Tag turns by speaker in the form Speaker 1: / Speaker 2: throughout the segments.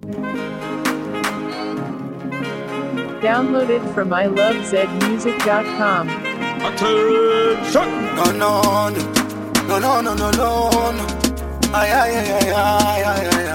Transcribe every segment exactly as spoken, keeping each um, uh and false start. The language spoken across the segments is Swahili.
Speaker 1: Downloaded from I love zed music dot com.
Speaker 2: Attention!
Speaker 3: No, no, no, no, no, no, no, no, no. Ay, ay, ay, ay, ay, ay, ay,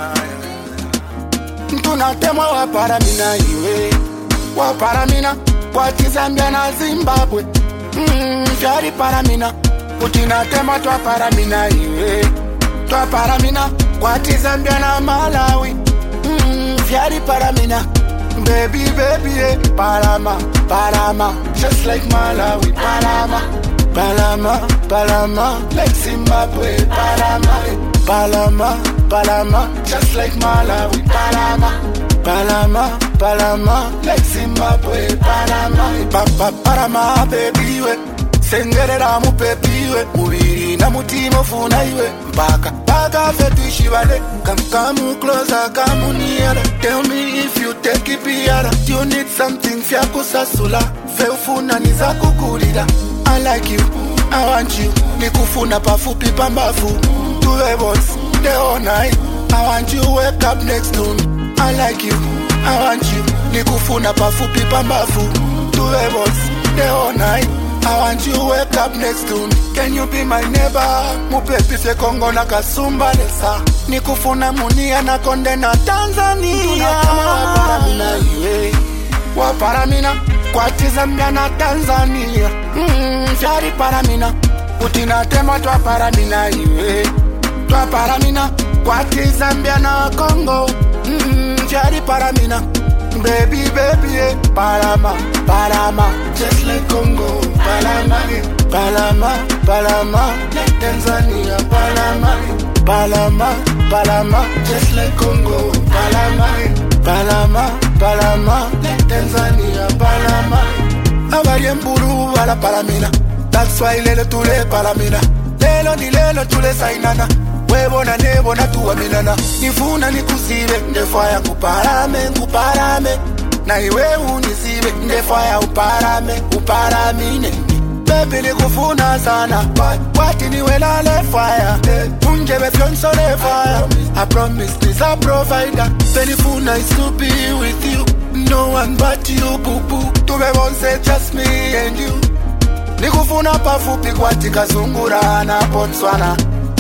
Speaker 3: ay. Tunatema waparamina iwe, waparamina kwati Zambia na Zimbabwe. Mm, jari paramina, utinatema twa paramina iwe, twa paramina kwati Zambia na Malawi. Mm, jari paramina. Baby, baby, eh, Palama, Palama, just like Malawi, Palama, Palama, Palama, like Zimbabwe, Palama, eh, Palama, Palama, just like Malawi, Palama, Palama, Palama, like Zimbabwe, Palama, eh, Papa, Palama, baby, we, sengerera mu baby, we, mubiri na mutima funa iwe, mpaka, mpaka fetu shivale, come, come closer, come near, tell me if you take it beyond. You need something fya kusasula, feufuna niza kukulida. I like you, I want you, nikufuna pafupi pambafu, to the boss, the whole night. I want you wake up next to me. I like you, I want you, nikufuna pafupi pambafu, to the boss, the whole night. I want you wake up next to me. Can you be my neighbor? Mupepi fe Kongo na Kasumba lesa. Nikufuna munia na konde na Tanzania. Tunatama waparamina iwe, waparamina kwati Zambia na Tanzania. Mm, jari paramina, utinatema twa paramina iwe, twa paramina kwati Zambia na Congo. Mm, jari paramina. Baby, baby, eh, Palama, Palama, just like Congo, Palama, eh, Palama, Palama, like Tanzania, Palama, eh, Palama, Palama, just like Congo, Palama, eh, Palama, Palama, like Tanzania, Palama. Avarie mburu wala palamina, that's why lelo tule palamina, lelo ni lelo tule sainana. Webo na nebo na tuwa minana, nifuna nikusibe, ndefaya kuparame, kuparame. Na iwe unisibe, ndefaya uparame, uparamine. Baby nikufuna sana, wati niwe na le fire. Unjebe fyonso le fire, I promise this a provider. Benifuna is to be with you, no one but you, boo boo. Tube bonse just me and you. Nikufuna pafupi kwati Kazungura na Botswana.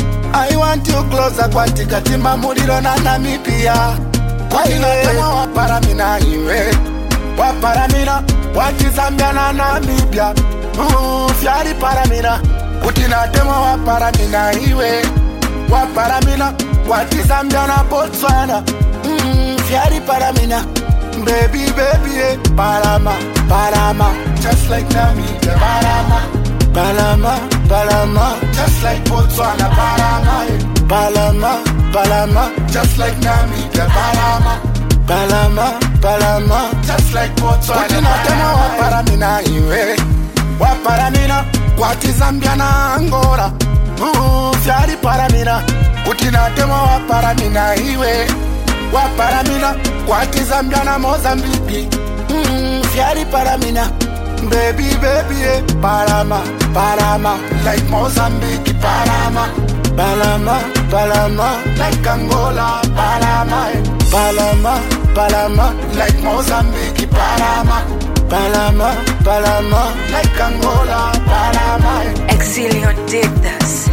Speaker 3: I want you closer kwa tika timba muliro na Namibia. Kwa inatema waparamina iwe, waparamina wati Zambia na Namibia. Uh, fyari paramina, utinatema waparamina iwe, waparamina wati Zambia na Botswana. Mm, fyari paramina. Baby, baby, eh, Palama, Palama, just like Namibia, Palama. Palama, Palama, just like Botswana, Palama, eh. Palama, Palama, just like Namibia, Palama. Palama, Palama, just like Botswana. Utinatema waparamina iwe, waparamina kwati Zambia na Angola. Uh, fyari paramina, utinatema waparamina iwe, waparamina kwati Zambia na Mozambique. Mm, fyari paramina. Baby, baby, eh, Palama, Palama, like Mozambique, Palama, Palama, Palama, like Angola, Palama, eh, Palama, Palama, like Mozambique, Palama, Palama, Palama, like Angola, Palama, eh.
Speaker 4: Exilion did this.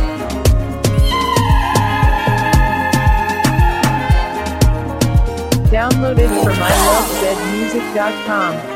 Speaker 1: Downloaded from I love zed music dot com.